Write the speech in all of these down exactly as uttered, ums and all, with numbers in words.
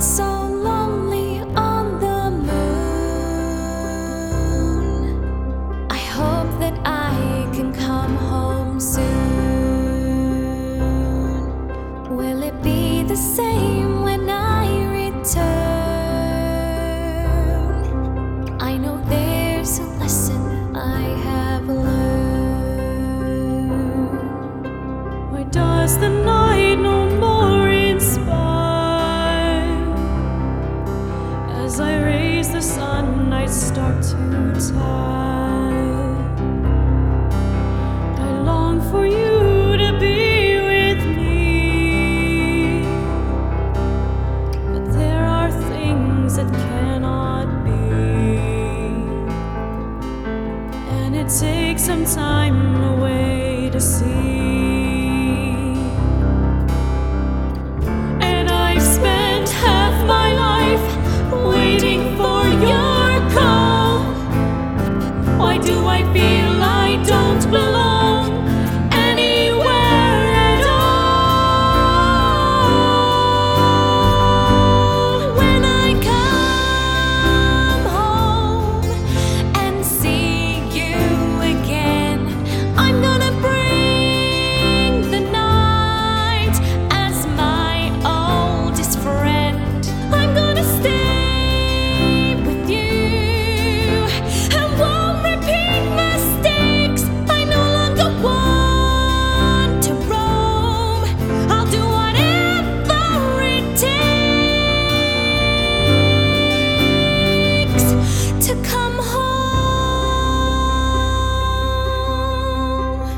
It's so lonely on the moon. I hope that I can come home soon. Will it be the same when I return? I know there's a lesson I have learned. Why does the night no more inspire? As I raise the sun, I start to tire. I long for you to be with me, but there are things that cannot be, and it takes some time away to see. And I've spent half my life waiting for your call. Why do I feel I don't belong anywhere at all? When I come home and see you again, I'm gonna bring the night as my oldest friend. I'm gonna stay to come home.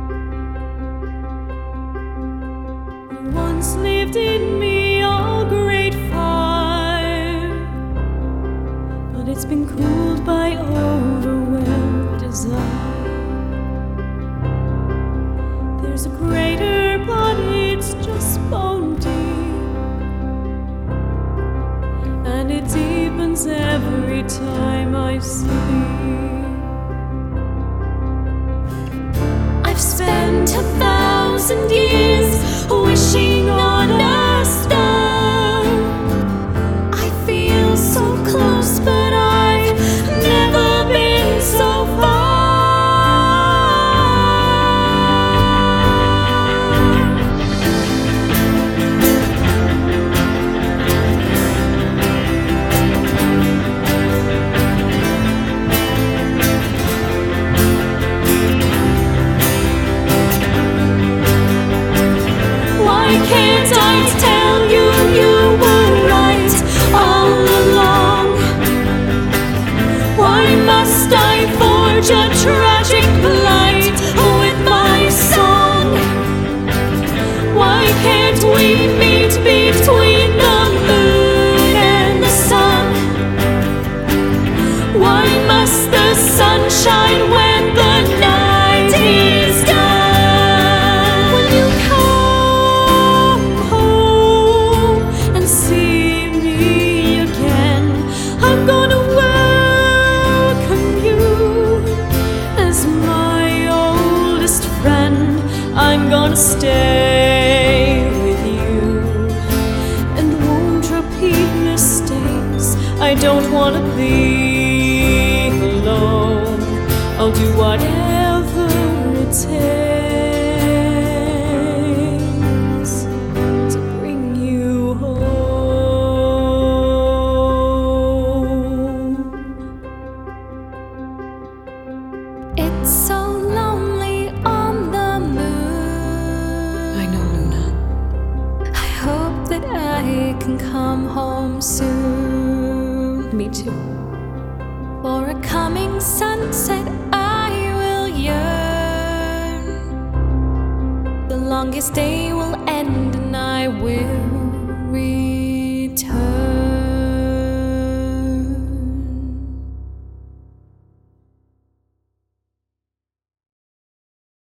You once lived in me, all great fire, but it's been cooled by overwhelmed desire. There's a greater, but it's just bone deep, and it deepens every time I sleep. I've spent a thousand years wishing on a star. I feel so close, but I've never been so far. Can't I tell you you were right all along? Why must I forge a tragic plight with my song? Why can't we meet between the moon and the sun? Why must the sun shine when the night is done? When you come see me again, I'm gonna welcome you as my oldest friend. I'm gonna stay with you and won't repeat mistakes. I don't wanna be alone. I'll do whatever it takes to bring you home. It's so lonely on the moon. I know, Luna. I hope that I can come home soon. Me too. For a coming sunset I will yearn. The longest day will end.